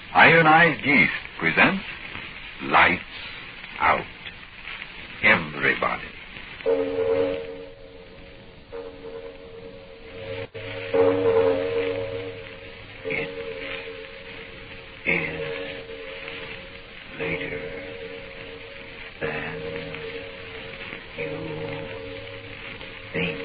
Ironized Yeast presents Lights Out. Everybody. It is later than you think.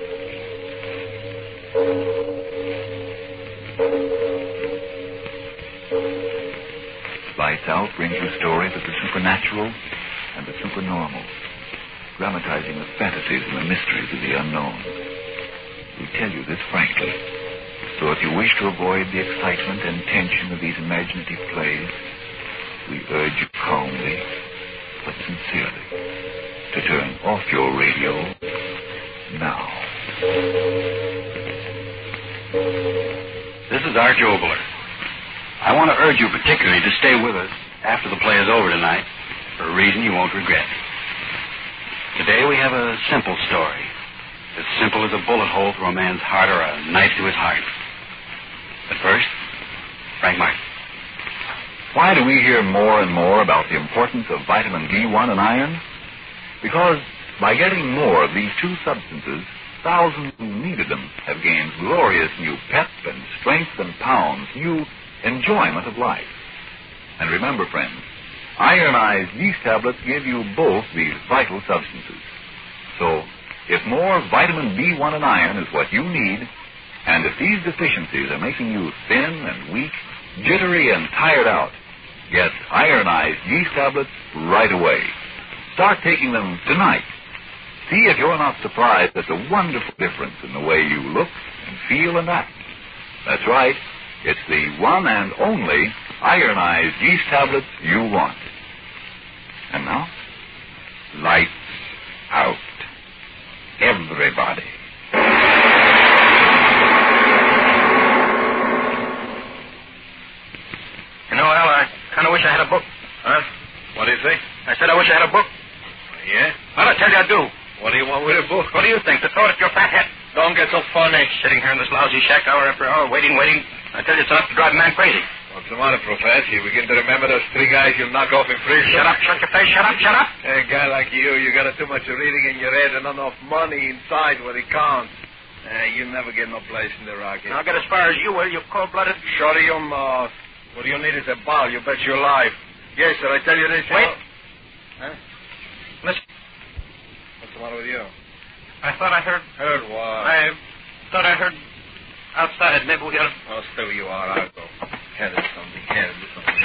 Lights Out brings you stories of the supernatural and the supernormal, dramatizing the fantasies and the mysteries of the unknown. We tell you this frankly, so if you wish to avoid the excitement and tension of these imaginative plays, we urge you calmly, but sincerely, to turn off your radio now. This is Arch Obler. I want to urge you particularly to stay with us after the play is over tonight, for a reason you won't regret. Today we have a simple story, as simple as a bullet hole through a man's heart or a knife to his heart. But first, Frank Martin. Why do we hear more and more about the importance of vitamin B1 and iron? Because by getting more of these two substances, thousands who needed them have gained glorious new pep and strength and pounds, new enjoyment of life. And remember, friends, ironized yeast tablets give you both these vital substances. So, if more vitamin B1 and iron is what you need, and if these deficiencies are making you thin and weak, jittery and tired out, get ironized yeast tablets right away. Start taking them tonight. See if you're not surprised at the wonderful difference in the way you look and feel and act. That's right. It's the one and only ironized yeast tablets you want. And now, lights out. Everybody. You know, Al, I kind of wish I had a book. Huh? What do you say? I said I wish I had a book. Yeah? Well, I tell you I do. What do you want with a book? What do you think? To throw it at your fat head. Don't get so funny. Sitting here in this lousy shack hour after hour, waiting. I tell you, it's enough to drive a man crazy. What's the matter, Professor? You begin to remember those three guys you knock off in prison? Shut up, shut your face, shut up. A guy like you got too much reading in your head and not enough money inside where it counts. You never get no place in the Rockies. I'll get as far as you will, you cold-blooded. Shut your mouth. What you need is a ball. You bet your life. Yes, sir, I tell you this. Wait. Huh? Listen. What's the matter with you? I thought I heard... Heard what? I thought I heard outside. Maybe we ought to... Oh, still you are. I'll go. Can't do something.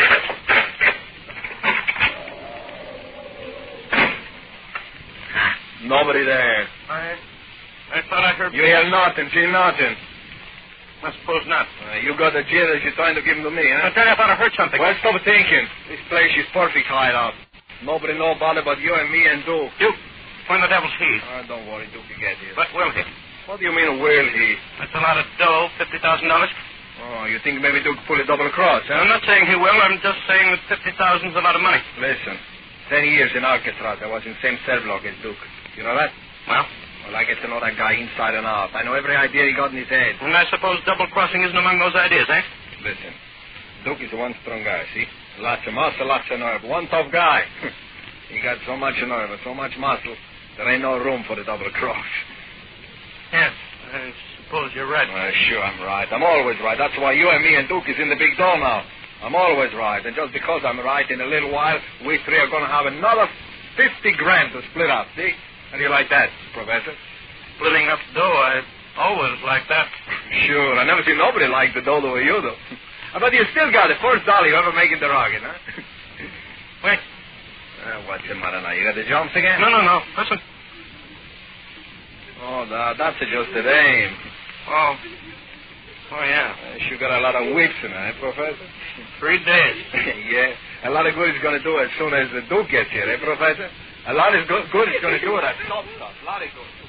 Nobody there. I thought I heard... You hear nothing, see nothing. I suppose not. You got the jitters you're trying to give them to me, huh? I tell you, I thought I heard something. Well, stop thinking. This place is perfect hideout. Nobody know about it but you and me and Duke. Duke? When the devil's he? Don't worry, Duke will get here. But will he? What do you mean, will he? That's a lot of dough, $50,000. Oh, you think maybe Duke pull a double cross, huh? I'm not saying he will. I'm just saying that $50,000 is a lot of money. Listen, 10 years in Alcatraz, I was in the same cell block as Duke. You know that? Well, I get to know that guy inside and out. I know every idea he got in his head. and I suppose double-crossing isn't among those ideas, eh? Listen, Duke is one strong guy, see? Lots of muscle, lots of nerve. One tough guy. He got so much nerve and so much muscle, there ain't no room for the double cross. Yes, I suppose you're right. Sure, I'm right. I'm always right. That's why you and me and Duke is in the big dough now. I'm always right. And just because I'm right, in a little while, we three are going to have another 50 grand to split up, see? How do you like that, Professor? Splitting up dough, I always like that. Sure. I never seen nobody like the dough the way you do. I bet you still got the first dollar you ever make in the rocket, huh? Wait. What's the matter now? You got the jumps again? No. Listen. Oh, that's just the aim. Oh, yeah. You got a lot of whips in it, Professor? 3 days. Yeah. A lot of good is going to do it as soon as the Duke gets here, Professor? A lot of good is going to do it at stop. A lot of good.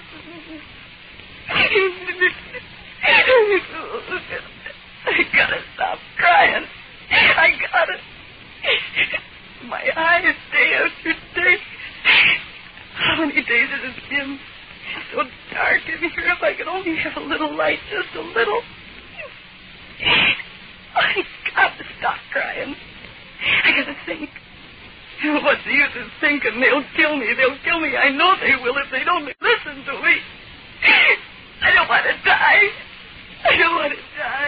I gotta stop crying. I gotta. My eyes, day after day. How many days has it been? It's so dark in here. If I could only have a little light, just a little. I got to stop crying. sink. What's the use of sinking? They'll kill me. They'll kill me. I know they will if they'd only listen to me. I don't want to die. I don't want to die.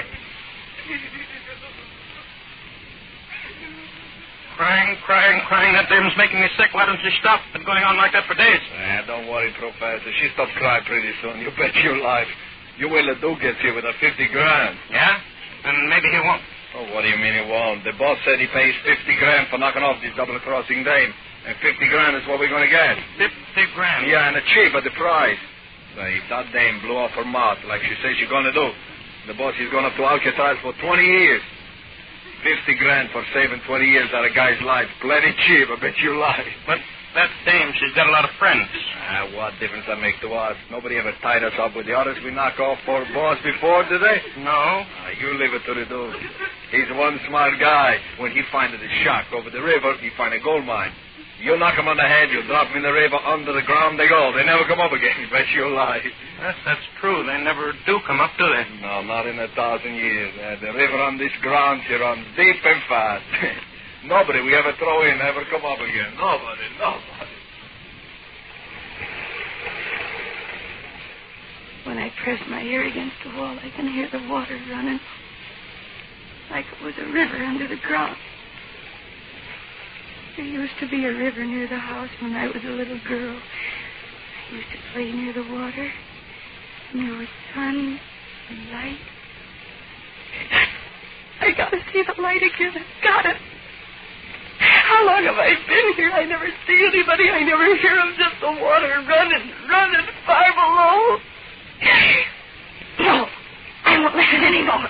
Crying. That dame's making me sick. Why don't you stop? Been going on like that for days. Don't worry, Professor. She stops crying pretty soon. You bet your life. You wait till Duke gets here with a 50 grand. Yeah? And maybe he won't. Oh, what do you mean he won't? The boss said he pays 50 grand for knocking off this double-crossing dame. And 50 grand is what we're going to get. 50 grand? Yeah, and a cheap at the price. Say, if that dame blew off her mouth like she says she's going to do, the boss is going up to Alcatraz for 20 years. 50 grand for saving 20 years out of a guy's life. Plenty cheap, I bet you lie. But that dame, she's got a lot of friends. What difference that make to us? Nobody ever tied us up with the others we knock off for boss before, did they? No. You leave it to the dude. He's one smart guy. When he finds the shack over the river, he find a gold mine. You knock him on the head, you drop him in the river, under the ground they go. They never come up again. Bet you lie. Yes, that's true. They never do come up, do they? No, not in 1,000 years. The river on this ground, she runs deep and fast. Nobody we ever throw in ever come up again. Nobody. When I press my ear against the wall, I can hear the water running. Like it was a river under the ground. There used to be a river near the house when I was a little girl. I used to play near the water. And there was sun and light. I gotta see the light again. I've got it. How long have I been here? I never see anybody. I never hear them. Just the water running far below. No, I won't listen anymore.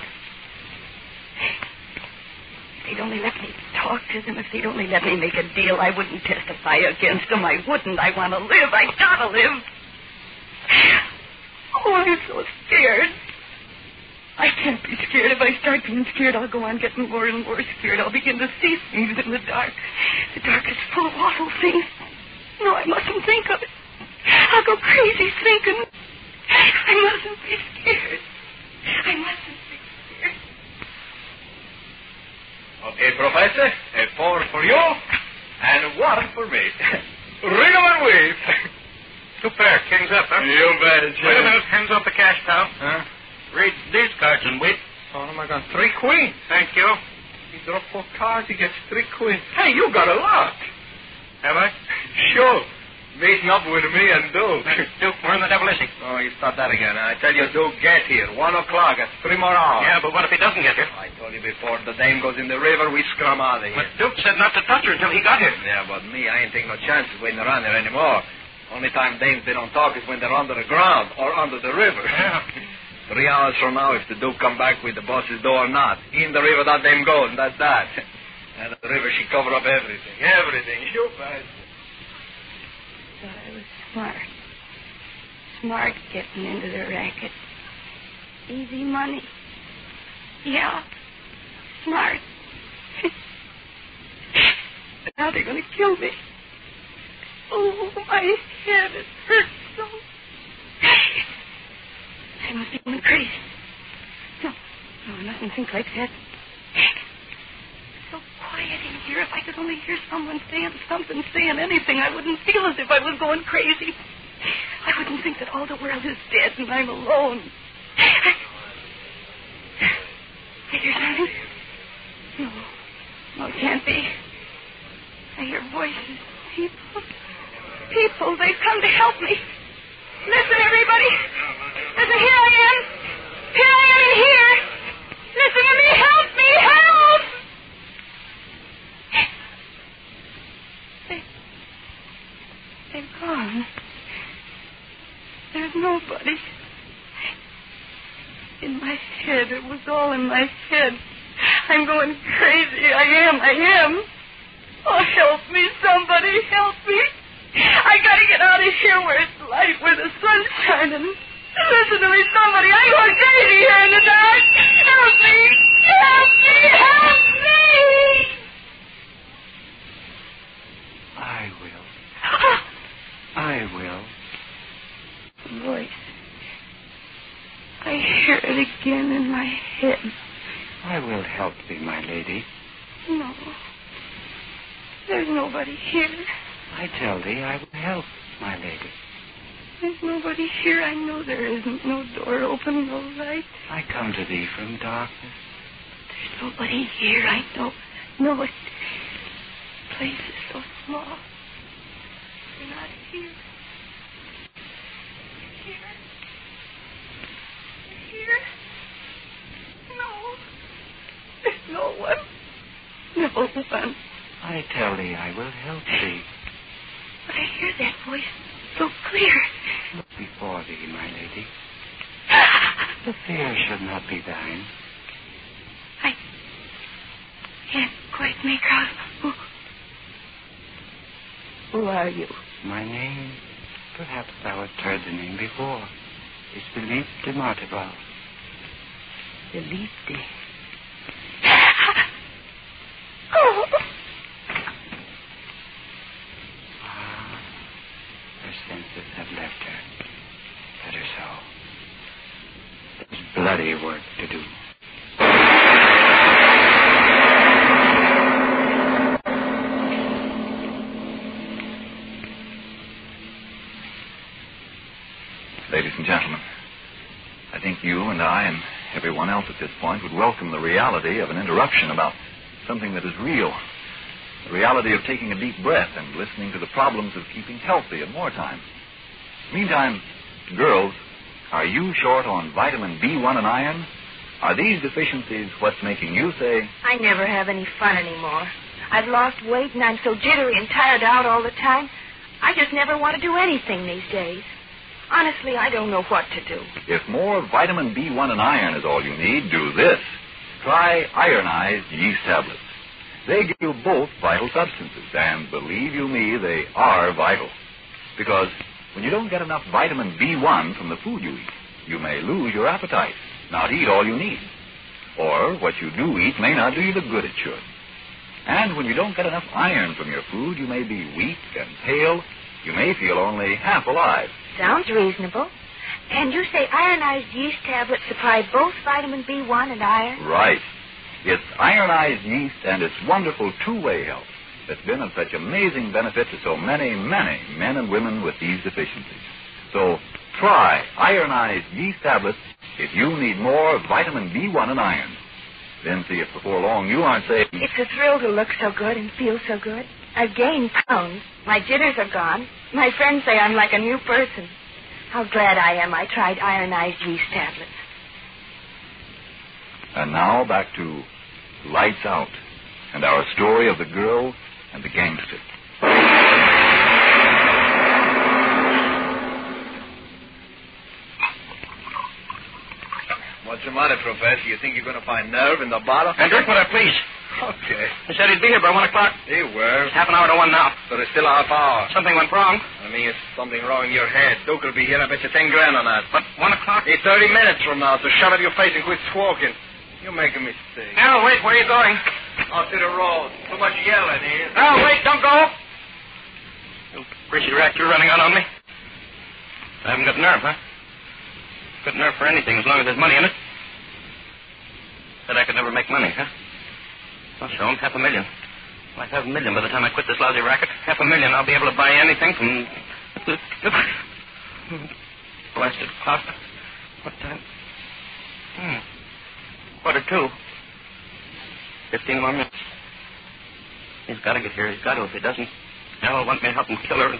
If they'd only let me talk to them, if they'd only let me make a deal, I wouldn't testify against them. I wouldn't. I want to live. I gotta live. Oh, I'm so scared. I can't be scared. If I start being scared, I'll go on getting more and more scared. I'll begin to see things in the dark. The dark is full of awful things. No, I mustn't think of it. I'll go crazy thinking. I mustn't be scared. I mustn't be scared. Okay, Professor. 4 for you and 1 for me. Ring 'em and weave. 2 pair. King's up, huh? You bet. Wait a minute. Hands off the cash, pal. Huh? Read these cards and wait. Oh, my God. 3 queens. Thank you. He dropped 4 cards. He gets 3 queens. Hey, you got a lot. Have I? Sure. Meeting up with me and Duke. Duke, where in the devil is he? Oh, you start that again. I tell you, Duke, get here. 1 o'clock. That's 3 more hours. Yeah, but what if he doesn't get here? I told you before, the dame goes in the river, we scrum out of here. But Duke said not to touch her until he got here. Yeah, but me, I ain't taking no chances waiting around there anymore. Only time dames, they don't talk is when they're under the ground or under the river. Yeah. 3 hours from now, if the Duke come back with the boss's door or not, in the river that dame goes, and that's that. And the river, she cover up everything. Everything. You bet. Thought I was smart. Smart getting into the racket. Easy money. Yeah. Smart. But now they're going to kill me. Oh, my head, it hurts so. I must be going crazy. No, I mustn't think like that. So quiet in here. If I could only hear someone saying something, saying anything, I wouldn't feel as if I was going crazy. I wouldn't think that all the world is dead and I'm alone. I hear something? No, it can't be. I hear voices. People, they've come to help me. Listen, everybody. Listen, here I am. Here I am in here. Listen to me. Help me. Help! They've gone. There's nobody. In my head. It was all in my head. I'm going crazy. I am. Oh, help me. Somebody help me. I gotta get out of here where it's light, where the sun's shining. Listen to me, somebody. I'm going crazy here in the dark. Help me. Help me. Help me. I will. Voice. I hear it again in my head. I will help thee, my lady. No. There's nobody here. I tell thee I will help, my lady. There's nobody here. I know there isn't. No door open, no light. I come to thee from darkness. There's nobody here. I know. No, the place is so small. You're not here. Here. Here. No. There's no one. No one. I tell thee I will help thee. But I hear that voice so clear. Look before thee, my lady. The fear should not be thine. I can't quite make out who are you? My name, perhaps thou hast heard the name before, is Philippe de Martival. Philippe de... Oh! Her senses have left her. Better so. There's bloody work to do. Ladies and gentlemen, I think you and I and everyone else at this point would welcome the reality of an interruption about something that is real. The reality of taking a deep breath and listening to the problems of keeping healthy in wartime. Meantime, girls, are you short on vitamin B1 and iron? Are these deficiencies what's making you say, I never have any fun anymore. I've lost weight and I'm so jittery and tired out all the time. I just never want to do anything these days. Honestly, I don't know what to do. if more vitamin B1 and iron is all you need, do this. Try ironized yeast tablets. They give you both vital substances, and believe you me, they are vital. Because when you don't get enough vitamin B1 from the food you eat, you may lose your appetite, not eat all you need. Or what you do eat may not do you the good it should. And when you don't get enough iron from your food, you may be weak and pale. You may feel only half alive. Sounds reasonable. And you say ironized yeast tablets supply both vitamin B1 and iron? Right. It's ironized yeast and its wonderful two-way help that's been of such amazing benefit to so many, many men and women with these deficiencies. So try ironized yeast tablets if you need more vitamin B1 and iron. Then see if before long you aren't saying, It's a thrill to look so good and feel so good. I've gained pounds. My jitters are gone. My friends say I'm like a new person. How glad I am I tried ironized yeast tablets. And now back to Lights Out and our story of the girl and the gangster. What's the matter, Professor? You think you're going to find nerve in the bottle? And drink with her, please. Okay. He said he'd be here by 1 o'clock. He were. It's half an hour to 1 now. So there's still a half hour. Something went wrong. I mean, it's something wrong in your head. Duke will be here. I bet you 10 grand on that. But 1 o'clock? It's 30 minutes from now, so shut up your face and quit squawking. You make a mistake. Al, wait. Where are you going? Out to the road. Too much yelling here. Al, wait. Don't go. You greasy rat, you're running out on me. I haven't got nerve, huh? Got nerve for anything as long as there's money in it. Said I could never make money, huh? I'll show him $500,000. Like $500,000 by the time I quit this lousy racket. $500,000, I'll be able to buy anything from... Blasted clock. What time? 1:45. 15 more minutes. He's got to get here. He's got to. If he doesn't, Al will want me to help him kill her. What's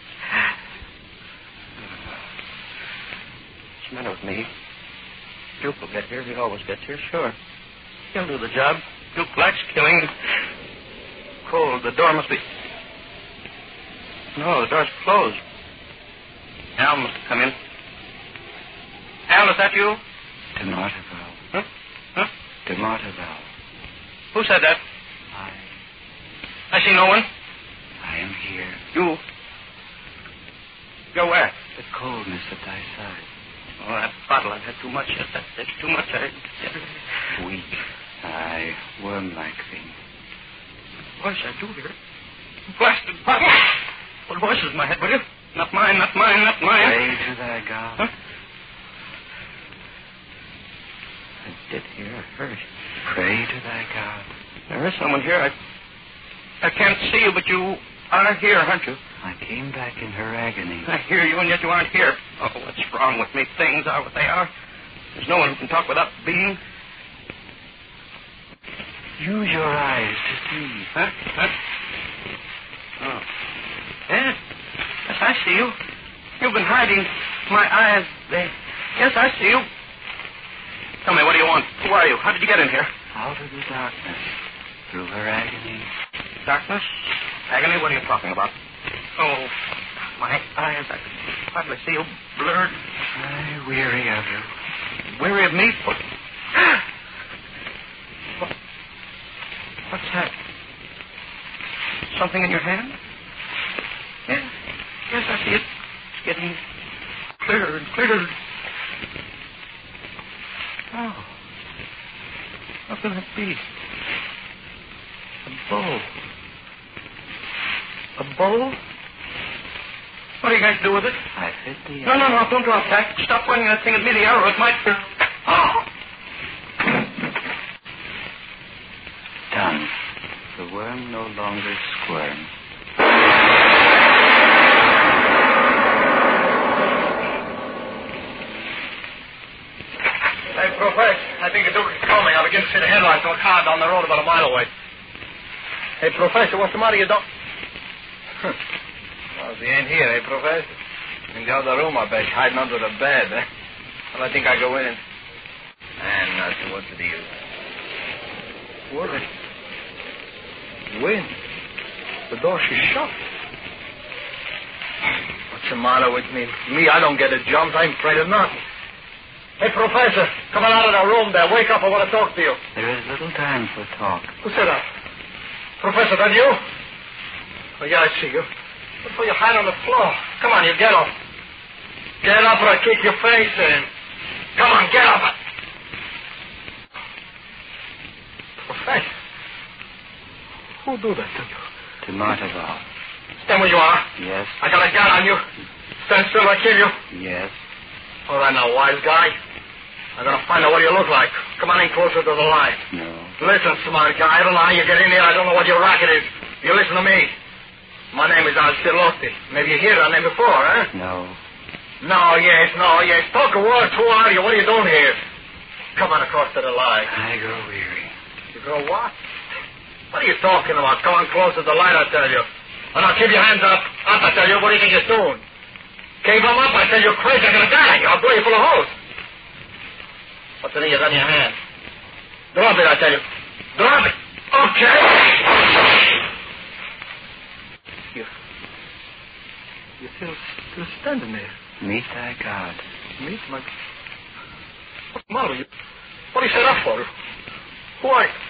the matter with me? Duke will get here. He always gets here, sure. He'll do the job. Duke likes killing. Cold. The door must be... No, the door's closed. Al must have come in. Al, is that you? De Martival. Huh? Huh? De Martival. Who said that? I see no one. I am here. You? Go where? The coldness at thy side. Oh, that bottle. I've had too much. That's too much. Weak. Aye, worm-like thing. Voice I do hear. Blasted bottle. What voice is in my head, will you? Not mine, not mine, not mine. Pray to thy God. Huh? I did hear a hurt. Pray to thy God. There is someone here. I can't see you, but you are here, aren't you? I came back in her agony. I hear you, and yet you aren't here. Oh, what's wrong with me? Things are what they are. There's no one who can talk without being. Use your eyes to see. Huh? Oh. Yes. Yes, I see you. You've been hiding my eyes. Yes, I see you. Tell me, what do you want? Who are you? How did you get in here? Out of the darkness. Through her agony. Darkness? Agony? What are you talking about? Oh, my eyes. I can hardly see you. Blurred. I'm weary of you. Weary of me? What's that? Something in your hand? Yes. Yes, I see it. It's getting clearer and clearer. Oh. What can it be? A bow. A bow? What do you guys do with it? I fit the No, don't drop that. Stop pointing that thing at me. The arrow, it might... Oh! Done. The worm no longer squirms. Hey, Professor, I think the Duke is coming. I begin to see the headlights of a car down the road about a mile away. Hey, Professor, what's the matter? You don't... Well, he ain't here, eh, Professor? In the other room, I bet, hiding under the bed, eh? Well, I think I go in and... And nothing. What's the deal? What? Wind. The door, she's shut. What's the matter with me? Me, I don't get a jump. I'm afraid of nothing. Hey, Professor, come on out of the room there. Wake up, I want to talk to you. There is little time for talk. Who said that? Professor, that you? Oh, yeah, I see you. What for you hide on the floor? Come on, you get up. Get up or I kick your face in. Come on, get up. Professor, who do that to you? To Martaval. Stand where you are. Yes. I got a gun on you. Stand still or I kill you. Yes. All right, now, wise guy. I'm going to find out what you look like. Come on in closer to the light. No. Listen, smart guy. I don't know how you get in here. I don't know what your racket is. You listen to me. My name is Alcilotti. Maybe you heard that name before, huh? No. No, yes. Talk a word. Who are you? What are you doing here? Come on across to the light. I grow weary. You grow what? What are you talking about? Come on close to the light, I tell you. And now keep your hands up. Up, I tell you. What do you think you're doing? Keep them up, I tell you. Crazy. I'm going to die on you. I'll blow you full of holes. What's the thing you got in your hand? Drop it, I tell you. Drop it. Okay. You're still standing there. Meet thy God. Meet my... What's the matter with you? What do you set up for? Who are you?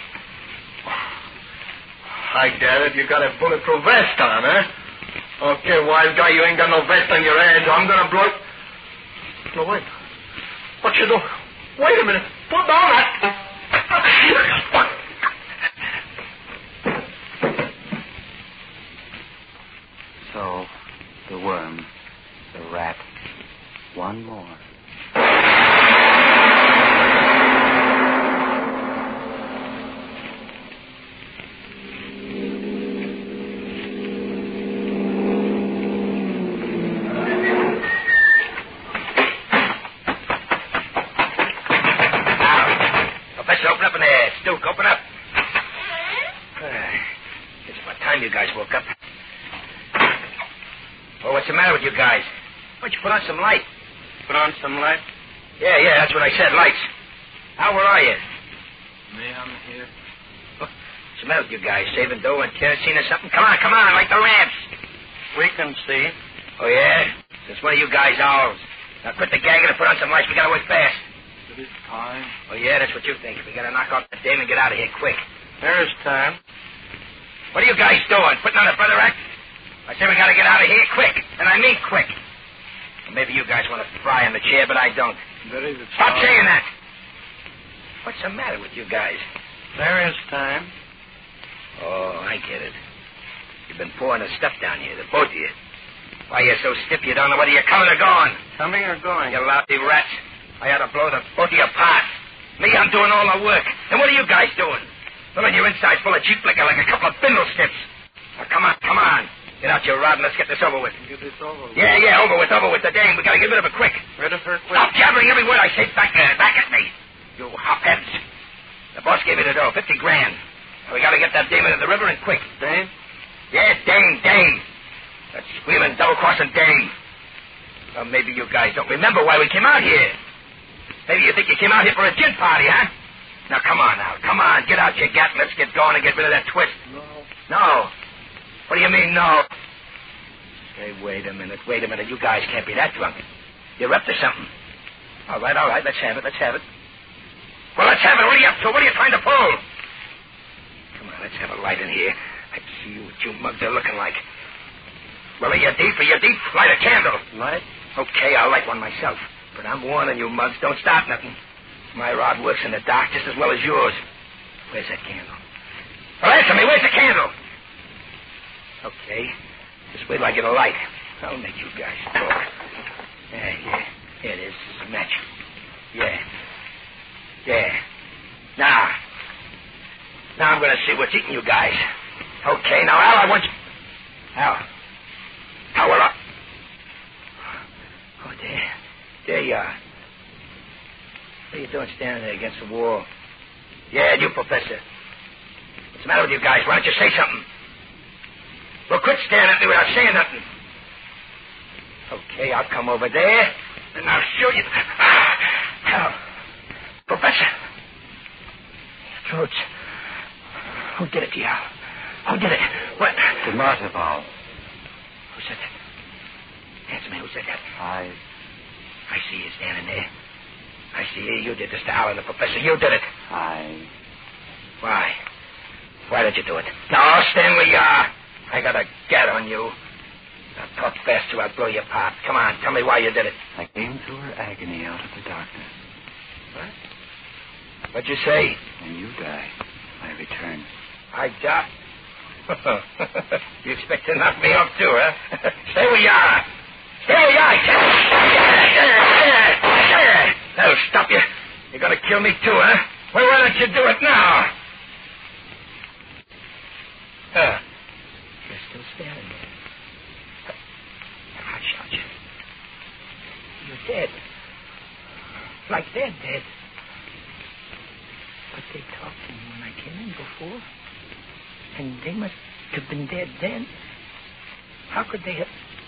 I get it. You got a bulletproof vest on, huh? Okay, wise guy, you ain't got no vest on your head. I'm gonna blow... No, wait. What you do? Wait a minute. Put down that... So, the worm, the rat, one more. Professor, open up in there. Duke, open up. It's about time you guys woke up. Oh, what's the matter with you guys? Why don't you put on some light? Put on some light? Yeah, that's what I said, lights. Now, where are you? Me, I'm here. What's the matter with you guys? Saving dough and kerosene or something? Come on, light the lamps. We can see. Oh, yeah? Since one of you guys owls. Now, quit the gagging and put on some lights. We gotta work fast. It is time. Oh, yeah, that's what you think. We gotta knock off the dame and get out of here quick. There is time. What are you guys doing? Putting on a brother act? I said we gotta get out of here quick. And I mean quick. Well, maybe you guys want to fry on the chair, but I don't. There is a time. Stop saying that. What's the matter with you guys? There is time. Oh, I get it. You've been pouring the stuff down here, the both of you. Why, you're so stiff you don't know whether you're coming or going. Coming or going? You lousy rats. I ought to blow the both of you apart. Me, I'm doing all the work. And what are you guys doing? Filling your insides full of cheap liquor like a couple of bindle snips. Now, come on. Get out your rod and let's get this over with. Get this over with. Yeah, over with the dame. We gotta get rid of her quick. Rid of her quick. Stop jabbering every word I say back at me. You hopheads. The boss gave me the dough, $50,000. We gotta get that dame into the river and quick. Dame? Yeah, dame. That squealing, double-crossing dame. Well, maybe you guys don't remember why we came out here. Maybe you think you came out here for a gin party, huh? Now, come on. Get out your gat and let's get going and get rid of that twist. No. What do you mean, no? Hey, wait a minute. You guys can't be that drunk. You're up to something. All right. Let's have it. Well, let's have it. What are you up to? What are you trying to pull? Come on, let's have a light in here. Let's see what you mugs are looking like. Well, are you deep? Light a candle. Light? Okay, I'll light one myself. But I'm warning you, mugs, don't start nothing. My rod works in the dark just as well as yours. Where's that candle? Well, answer me. Where's the candle? Okay. Just wait till I get a light. I'll make you guys talk. Yeah. Here it is. It's a match. Yeah. Now I'm going to see what's eating you guys. Okay, now, Al, I want you... Al, we're up. Oh, there you are. What are you doing standing there against the wall? Yeah, you, Professor. What's the matter with you guys? Why don't you say something? Well, quit staring at me without saying nothing. Okay, I'll come over there, and I'll show you. Al. Professor. Throats. Who did it to you, Al? Who did it? What? DeMartival. Who said that? Answer me, who said that? I see you standing there. I see you did this to Al and the Professor. You did it. Why? Why did you do it? No, stand where you are. I got a gat on you. Now talk fast or I'll blow you apart. Come on, tell me why you did it. I came through her agony out of the darkness. What? What'd you say? And you died. I returned. I died? You expect to knock me off too, huh? Stay where you are. That'll stop you. You're going to kill me too, huh? Well, why don't you do it now? You're still standing there. I shot you. You're dead. Like they're dead. But they talked to me when I came in before. And they must have been dead then. How could they have...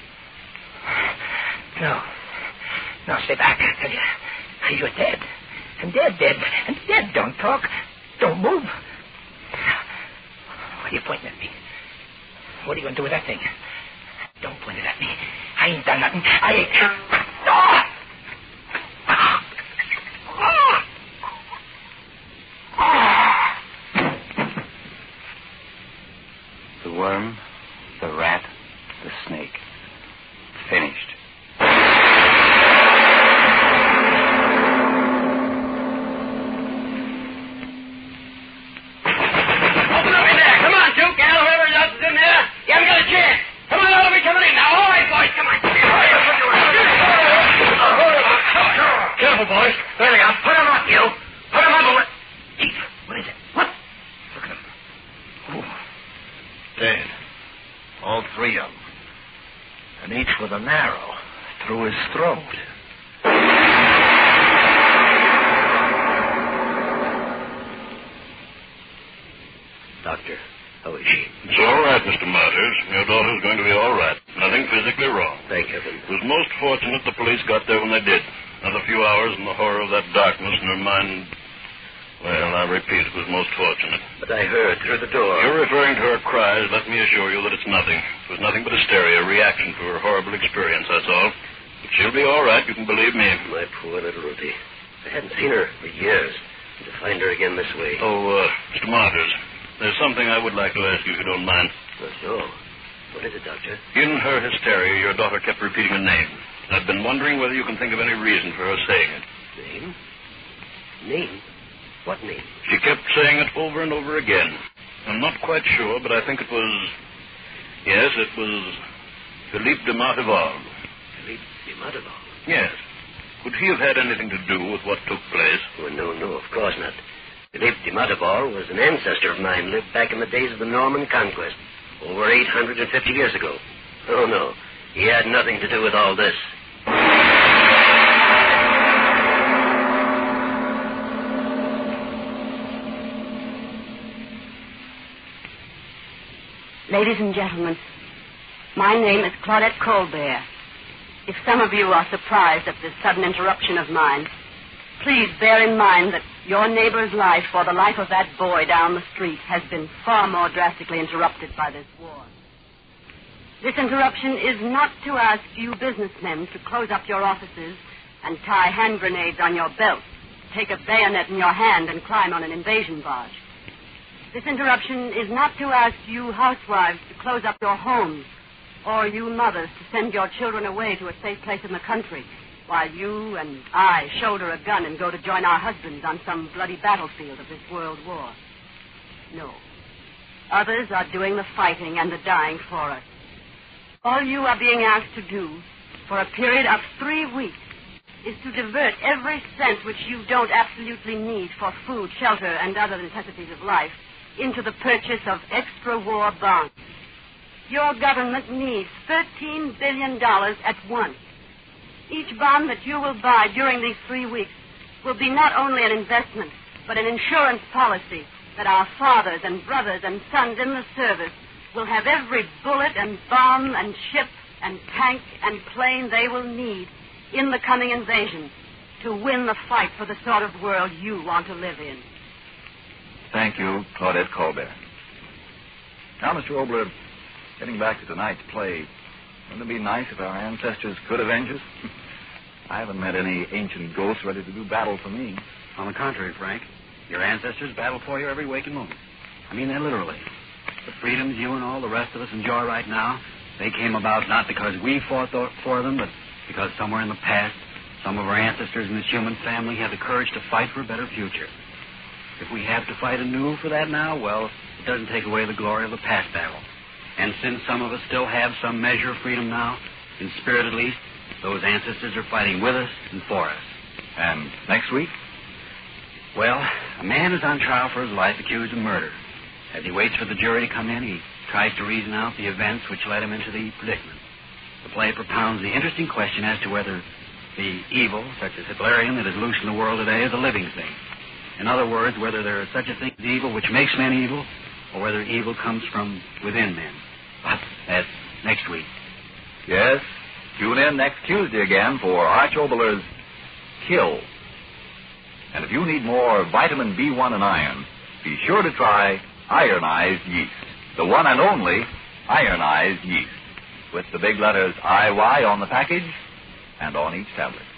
No, stay back, I tell you. You're dead. And they're dead. And dead don't talk. Don't move. What are you pointing at me? What are you going to do with that thing? Don't point it at me. I ain't done nothing. I ain't... The worm, the rat, the snake. Finished. Open up in there. Come on, Duke. Al, whoever else is in there. You haven't got a chance. Come on, let me coming in now. All right, boys. Come on. Careful, boys. There they are. Put them up, you. Put them up. What is it? What? Look at them. Ooh. Dead. All three of them. And each with an arrow through his throat. Doctor, how is she? It's all right, Mr. Martyrs. Your daughter's going to be all right. Nothing physically wrong. Thank heaven. It was most fortunate the police got there when they did. Another few hours and the horror of that darkness in her mind... Well, I repeat, it was most fortunate. But I heard through the door. You're referring to her cries. Let me assure you that it's nothing. It was nothing but hysteria, a reaction to her horrible experience, that's all. But she'll be all right, you can believe me. My poor little Ruthie. I hadn't seen her for years. And to find her again this way. Oh, Mr. Martyrs, there's something I would like to ask you if you don't mind. Oh, sure. What is it, Doctor? In her hysteria, your daughter kept repeating a name. I've been wondering whether you can think of any reason for her saying it. Name? Name? What name? She kept saying it over and over again. I'm not quite sure, but I think it was... Yes, it was Philippe de Martival. Philippe de Martival? Yes. Could he have had anything to do with what took place? Oh, no, of course not. Philippe de Martival was an ancestor of mine, lived back in the days of the Norman conquest. over 850 years ago. Oh, no. He had nothing to do with all this. Ladies and gentlemen, my name is Claudette Colbert. If some of you are surprised at this sudden interruption of mine, please bear in mind that your neighbor's life or the life of that boy down the street has been far more drastically interrupted by this war. This interruption is not to ask you businessmen to close up your offices and tie hand grenades on your belts, take a bayonet in your hand and climb on an invasion barge. This interruption is not to ask you housewives to close up your homes or you mothers to send your children away to a safe place in the country while you and I shoulder a gun and go to join our husbands on some bloody battlefield of this world war. No. Others are doing the fighting and the dying for us. All you are being asked to do for a period of 3 weeks is to divert every cent which you don't absolutely need for food, shelter, and other necessities of life into the purchase of extra war bonds. Your government needs $13 billion at once. Each bond that you will buy during these 3 weeks will be not only an investment, but an insurance policy that our fathers and brothers and sons in the service will have every bullet and bomb and ship and tank and plane they will need in the coming invasion to win the fight for the sort of world you want to live in. Thank you, Claudette Colbert. Now, Mr. Obler, getting back to tonight's play, wouldn't it be nice if our ancestors could avenge us? I haven't met any ancient ghosts ready to do battle for me. On the contrary, Frank, your ancestors battle for you every waking moment. I mean that literally. The freedoms you and all the rest of us enjoy right now, they came about not because we fought for them, but because somewhere in the past, some of our ancestors in this human family had the courage to fight for a better future. If we have to fight anew for that now, well, it doesn't take away the glory of the past battle. And since some of us still have some measure of freedom now, in spirit at least, those ancestors are fighting with us and for us. And next week? Well, a man is on trial for his life accused of murder. As he waits for the jury to come in, he tries to reason out the events which led him into the predicament. The play propounds the interesting question as to whether the evil, such as Hitlerian, that is loose in the world today, is a living thing. In other words, whether there is such a thing as evil which makes men evil, or whether evil comes from within men. But that's next week. Yes, tune in next Tuesday again for Arch Oboler's Kill. And if you need more vitamin B1 and iron, be sure to try ironized yeast, the one and only ironized yeast, with the big letters IY on the package and on each tablet.